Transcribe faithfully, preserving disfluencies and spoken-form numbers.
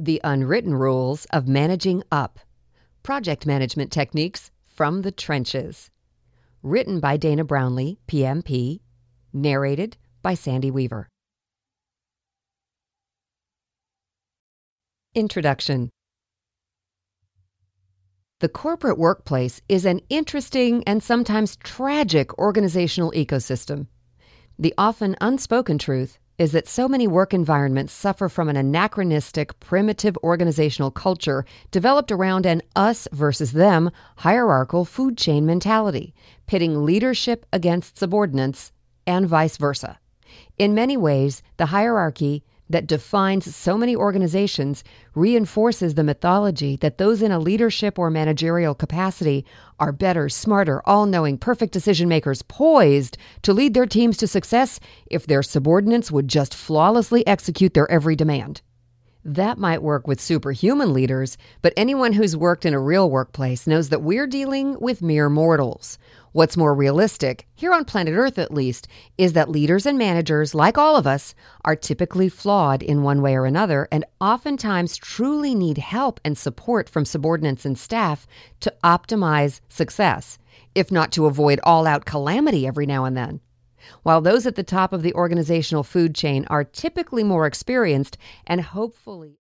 The Unwritten Rules of Managing Up. Project Management Techniques from the Trenches. Written by Dana Brownlee, P M P. Narrated by Sandy Weaver. Introduction. The corporate workplace is an interesting and sometimes tragic organizational ecosystem. The often unspoken truth is that so many work environments suffer from an anachronistic, primitive organizational culture developed around an us versus them hierarchical food chain mentality, pitting leadership against subordinates and vice versa. In many ways, the hierarchy that defines so many organizations reinforces the mythology that those in a leadership or managerial capacity are better, smarter, all-knowing, perfect decision-makers poised to lead their teams to success if their subordinates would just flawlessly execute their every demand. That might work with superhuman leaders, but anyone who's worked in a real workplace knows that we're dealing with mere mortals. What's more realistic, here on planet Earth at least, is that leaders and managers, like all of us, are typically flawed in one way or another and oftentimes truly need help and support from subordinates and staff to optimize success, if not to avoid all-out calamity every now and then. While those at the top of the organizational food chain are typically more experienced and hopefully